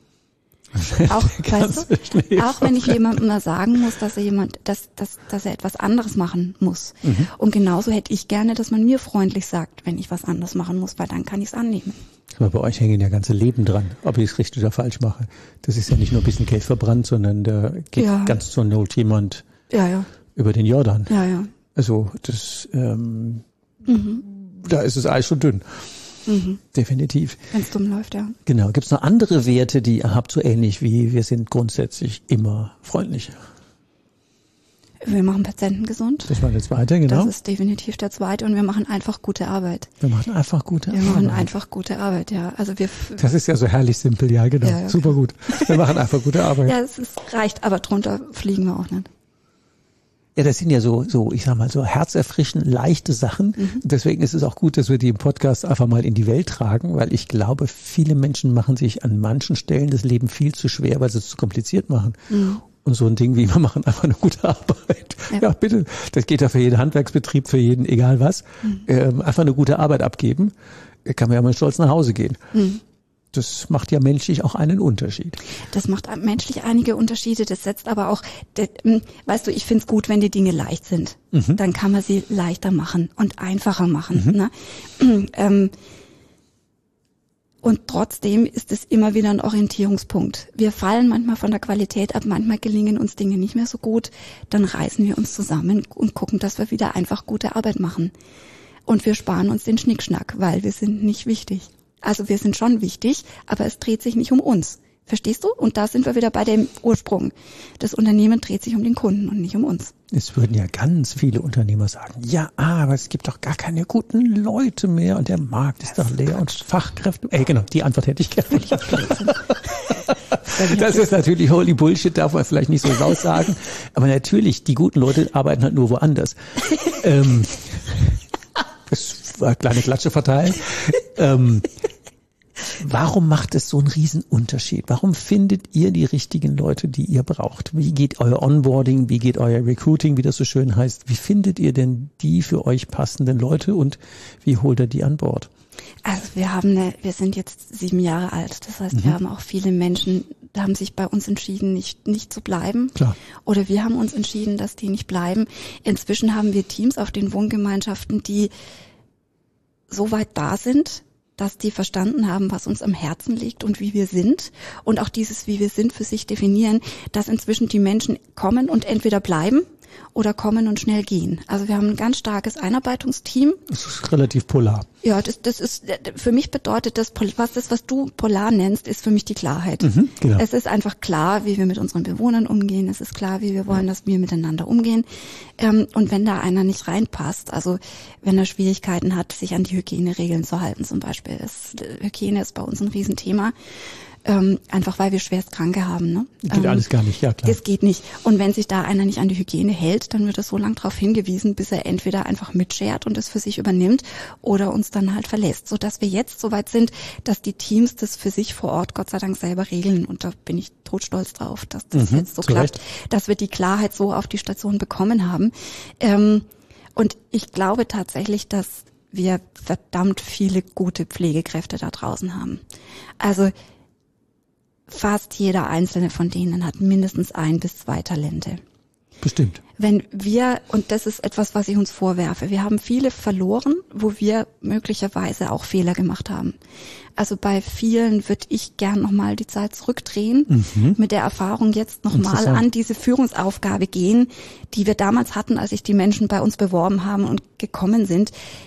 Auch, weißt du, auch wenn ich jemandem mal sagen muss, dass er jemand, dass, dass, dass er etwas anderes machen muss. Mhm. Und genauso hätte ich gerne, dass man mir freundlich sagt, wenn ich was anderes machen muss, weil dann kann ich es annehmen. Aber bei euch hängen ja ganze Leben dran, ob ich es richtig oder falsch mache. Das ist ja nicht nur ein bisschen Geld verbrannt, sondern da geht ja. ganz zur Not jemand ja, ja. über den Jordan. Ja, ja. Also das, ähm, mhm. da ist das Eis schon dünn. Mhm. Definitiv. Wenn es dumm läuft, ja. Genau. Gibt es noch andere Werte, die ihr habt, so ähnlich wie wir sind grundsätzlich immer freundlich? Wir machen Patienten gesund. Das war der zweite, genau. Das ist definitiv der zweite. Und wir machen einfach gute Arbeit. Wir machen einfach gute wir Arbeit. Wir machen einfach gute Arbeit, ja. Also wir. Das ist ja so herrlich simpel, ja, genau. Ja, ja, super okay. gut. Wir machen einfach gute Arbeit. Ja, es ist, reicht, aber drunter fliegen wir auch nicht. Ja, das sind ja so, so, ich sag mal, so herzerfrischend leichte Sachen. Mhm. Deswegen ist es auch gut, dass wir die im Podcast einfach mal in die Welt tragen, weil ich glaube, viele Menschen machen sich an manchen Stellen das Leben viel zu schwer, weil sie es zu kompliziert machen. Mhm. Und so ein Ding wie, wir machen einfach eine gute Arbeit. Ja, ja bitte. Das geht ja für jeden Handwerksbetrieb, für jeden, egal was. Mhm. Ähm, einfach eine gute Arbeit abgeben. Kann man ja mal stolz nach Hause gehen. Mhm. Das macht ja menschlich auch einen Unterschied. Das macht menschlich einige Unterschiede. Das setzt aber auch, das, weißt du, ich find's gut, wenn die Dinge leicht sind. Mhm. Dann kann man sie leichter machen und einfacher machen. Mhm. Ne? Ähm, Und trotzdem ist es immer wieder ein Orientierungspunkt. Wir fallen manchmal von der Qualität ab, manchmal gelingen uns Dinge nicht mehr so gut. Dann reißen wir uns zusammen und gucken, dass wir wieder einfach gute Arbeit machen. Und wir sparen uns den Schnickschnack, weil wir sind nicht wichtig. Also wir sind schon wichtig, aber es dreht sich nicht um uns. Verstehst du? Und da sind wir wieder bei dem Ursprung. Das Unternehmen dreht sich um den Kunden und nicht um uns. Es würden ja ganz viele Unternehmer sagen, ja, aber es gibt doch gar keine guten Leute mehr und der Markt ist doch leer und Fachkräfte. Ey, genau, die Antwort hätte ich gerne. Das ist natürlich holy Bullshit, darf man vielleicht nicht so laut sagen. Aber natürlich, die guten Leute arbeiten halt nur woanders. ähm, das war eine kleine Klatsche verteilen. Ähm, Warum macht es so einen riesen Unterschied? Warum findet ihr die richtigen Leute, die ihr braucht? Wie geht euer Onboarding? Wie geht euer Recruiting, wie das so schön heißt? Wie findet ihr denn die für euch passenden Leute und wie holt ihr die an Bord? Also wir haben eine, wir sind jetzt sieben Jahre alt. Das heißt, mhm. wir haben auch viele Menschen, die haben sich bei uns entschieden, nicht, nicht zu bleiben. Klar. Oder wir haben uns entschieden, dass die nicht bleiben. Inzwischen haben wir Teams auf den Wohngemeinschaften, die so weit da sind, dass die verstanden haben, was uns am Herzen liegt und wie wir sind und auch dieses, wie wir sind, für sich definieren, dass inzwischen die Menschen kommen und entweder bleiben oder kommen und schnell gehen. Also wir haben ein ganz starkes Einarbeitungsteam. Das ist relativ polar. Ja, das, das ist, für mich bedeutet das, was das, was du polar nennst, ist für mich die Klarheit. Mhm, genau. Es ist einfach klar, wie wir mit unseren Bewohnern umgehen. Es ist klar, wie wir wollen, dass wir miteinander umgehen. Und wenn da einer nicht reinpasst, also wenn er Schwierigkeiten hat, sich an die Hygieneregeln zu halten zum Beispiel. Das, Hygiene ist bei uns ein Riesenthema. ähm, einfach weil wir Schwerstkranke haben. Ne? Geht ähm, alles gar nicht, ja klar. Das geht nicht. Und wenn sich da einer nicht an die Hygiene hält, dann wird er so lange darauf hingewiesen, bis er entweder einfach mitschert und es für sich übernimmt oder uns dann halt verlässt. Sodass wir jetzt so weit sind, dass die Teams das für sich vor Ort Gott sei Dank selber regeln. Und da bin ich totstolz drauf, dass das Mhm, jetzt so klappt, Recht. dass wir die Klarheit so auf die Station bekommen haben. Ähm, und ich glaube tatsächlich, dass wir verdammt viele gute Pflegekräfte da draußen haben. Also fast jeder einzelne von denen hat mindestens ein bis zwei Talente. Bestimmt. Wenn wir, und das ist etwas, was ich uns vorwerfe, wir haben viele verloren, wo wir möglicherweise auch Fehler gemacht haben. Also bei vielen würde ich gern nochmal die Zeit zurückdrehen, mhm. mit der Erfahrung jetzt nochmal an diese Führungsaufgabe gehen, die wir damals hatten, als sich die Menschen bei uns beworben haben und gekommen sind.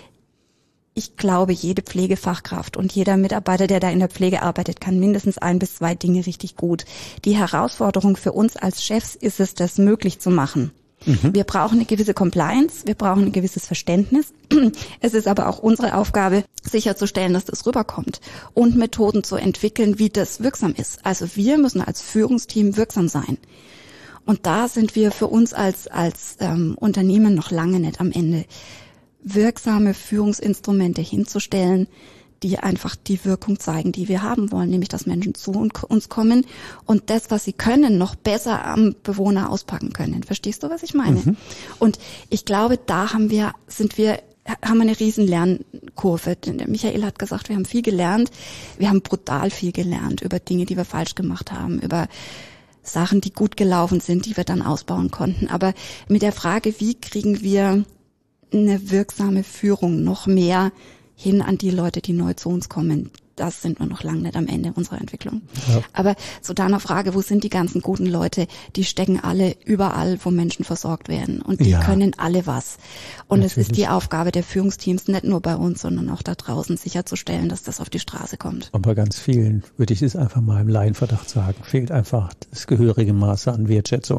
Ich glaube, jede Pflegefachkraft und jeder Mitarbeiter, der da in der Pflege arbeitet, kann mindestens ein bis zwei Dinge richtig gut. Die Herausforderung für uns als Chefs ist es, das möglich zu machen. Mhm. Wir brauchen eine gewisse Compliance, wir brauchen ein gewisses Verständnis. Es ist aber auch unsere Aufgabe, sicherzustellen, dass das rüberkommt und Methoden zu entwickeln, wie das wirksam ist. Also wir müssen als Führungsteam wirksam sein. Und da sind wir für uns als, als ähm, Unternehmen noch lange nicht am Ende. Wirksame Führungsinstrumente hinzustellen, die einfach die Wirkung zeigen, die wir haben wollen, nämlich dass Menschen zu uns kommen und das, was sie können, noch besser am Bewohner auspacken können. Verstehst du, was ich meine? Mhm. Und ich glaube, da haben wir, sind wir, haben wir eine riesen Lernkurve. Der Michael hat gesagt, wir haben viel gelernt. Wir haben brutal viel gelernt über Dinge, die wir falsch gemacht haben, über Sachen, die gut gelaufen sind, die wir dann ausbauen konnten. Aber mit der Frage, wie kriegen wir eine wirksame Führung noch mehr hin an die Leute, die neu zu uns kommen. Das sind wir noch lange nicht am Ende unserer Entwicklung. Ja. Aber zu deiner Frage, wo sind die ganzen guten Leute? Die stecken alle überall, wo Menschen versorgt werden. Und die ja. können alle was. Und Natürlich. Es ist die Aufgabe der Führungsteams, nicht nur bei uns, sondern auch da draußen sicherzustellen, dass das auf die Straße kommt. Und bei ganz vielen, würde ich es einfach mal im Laienverdacht sagen, fehlt einfach das gehörige Maße an Wertschätzung.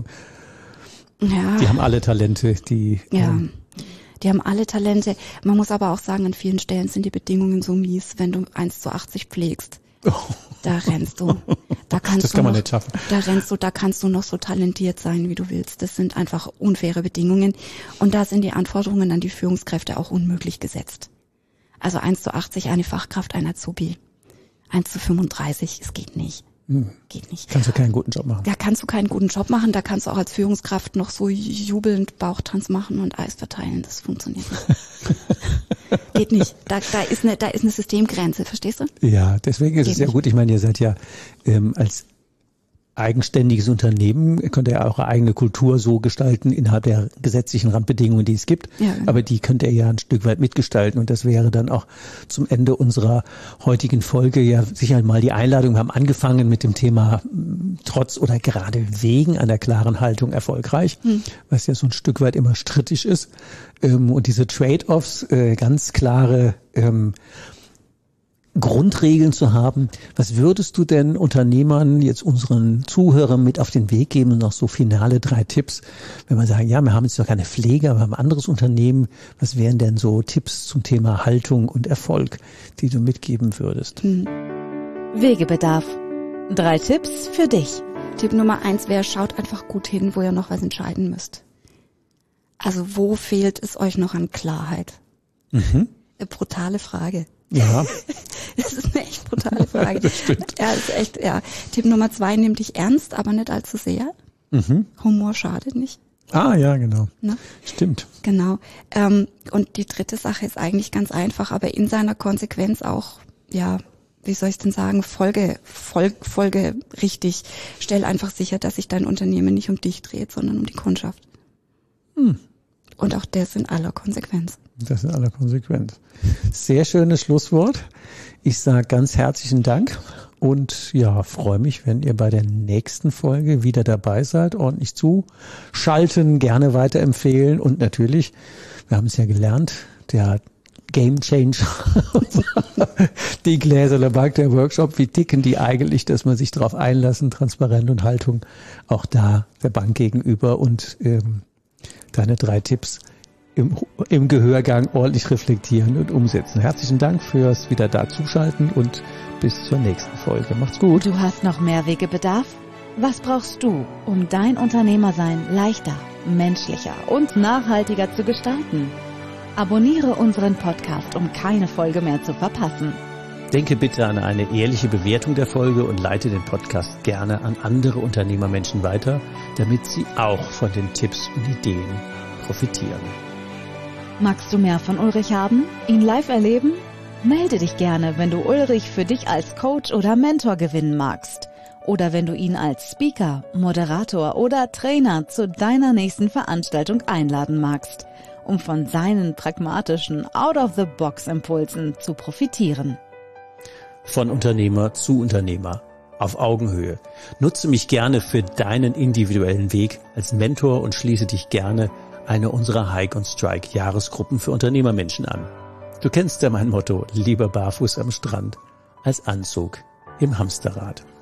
Ja. Die haben alle Talente, die... Ja. Ähm, Die haben alle Talente. Man muss aber auch sagen, an vielen Stellen sind die Bedingungen so mies, wenn du eins zu achtzig pflegst. Oh. Da rennst du. Da kannst das du kann man noch, nicht schaffen. Da rennst du, da kannst du noch so talentiert sein, wie du willst. Das sind einfach unfaire Bedingungen. Und da sind die Anforderungen an die Führungskräfte auch unmöglich gesetzt. Also eins zu achtzig, eine Fachkraft, ein Azubi. eins zu fünfunddreißig, es geht nicht. Hm. Geht nicht. Kannst du keinen guten Job machen. Da kannst du keinen guten Job machen. Da kannst du auch als Führungskraft noch so jubelnd Bauchtanz machen und Eis verteilen. Das funktioniert nicht. Geht nicht. Da, da ist eine, da ist eine Systemgrenze. Verstehst du? Ja, deswegen ist Geht es sehr nicht. gut. Ich meine, ihr seid ja ähm, als eigenständiges Unternehmen, könnt ihr ja eure eigene Kultur so gestalten innerhalb der gesetzlichen Randbedingungen, die es gibt. Ja. Aber die könnt ihr ja ein Stück weit mitgestalten. Und das wäre dann auch zum Ende unserer heutigen Folge ja sicher mal die Einladung. Wir haben angefangen mit dem Thema trotz oder gerade wegen einer klaren Haltung erfolgreich, hm. was ja so ein Stück weit immer strittig ist. Und diese Trade-offs, ganz klare Grundregeln zu haben. Was würdest du denn Unternehmern, jetzt unseren Zuhörern mit auf den Weg geben und noch so finale drei Tipps, wenn man sagen, ja, wir haben jetzt noch keine Pflege, aber wir haben ein anderes Unternehmen. Was wären denn so Tipps zum Thema Haltung und Erfolg, die du mitgeben würdest? Hm. Wegebedarf. Drei Tipps für dich. Tipp Nummer eins wäre, schaut einfach gut hin, wo ihr noch was entscheiden müsst. Also wo fehlt es euch noch an Klarheit? Mhm. Eine brutale Frage. Ja. Das ist eine echt brutale Frage. Das stimmt. Ja, ist echt, ja. Tipp Nummer zwei, nimm dich ernst, aber nicht allzu sehr. Mhm. Humor schadet nicht. Ah, ja, genau. Ne? Stimmt. Genau. Ähm, und die dritte Sache ist eigentlich ganz einfach, aber in seiner Konsequenz auch, ja, wie soll ich denn sagen, Folge, Folge, Folge richtig. Stell einfach sicher, dass sich dein Unternehmen nicht um dich dreht, sondern um die Kundschaft. Hm. Und auch das in aller Konsequenz. Das in aller Konsequenz. Sehr schönes Schlusswort. Ich sage ganz herzlichen Dank und ja, freue mich, wenn ihr bei der nächsten Folge wieder dabei seid, ordentlich zuschalten, gerne weiterempfehlen und natürlich, wir haben es ja gelernt, der Game Changer, die Gläserle Bank, der Workshop, wie ticken die eigentlich, dass man sich darauf einlassen, Transparenz und Haltung auch da der Bank gegenüber und ähm, deine drei Tipps im, im Gehörgang ordentlich reflektieren und umsetzen. Herzlichen Dank fürs wieder da zuschalten und bis zur nächsten Folge. Macht's gut. Du hast noch mehr Wegebedarf? Was brauchst du, um dein Unternehmersein leichter, menschlicher und nachhaltiger zu gestalten? Abonniere unseren Podcast, um keine Folge mehr zu verpassen. Denke bitte an eine ehrliche Bewertung der Folge und leite den Podcast gerne an andere Unternehmermenschen weiter, damit sie auch von den Tipps und Ideen profitieren. Magst du mehr von Ulrich haben? Ihn live erleben? Melde dich gerne, wenn du Ulrich für dich als Coach oder Mentor gewinnen magst. Oder wenn du ihn als Speaker, Moderator oder Trainer zu deiner nächsten Veranstaltung einladen magst, um von seinen pragmatischen Out-of-the-Box-Impulsen zu profitieren. Von Unternehmer zu Unternehmer. Auf Augenhöhe. Nutze mich gerne für deinen individuellen Weg als Mentor und schließe dich gerne eine unserer Hike on Strike Jahresgruppen für Unternehmermenschen an. Du kennst ja mein Motto, lieber barfuß am Strand als Anzug im Hamsterrad.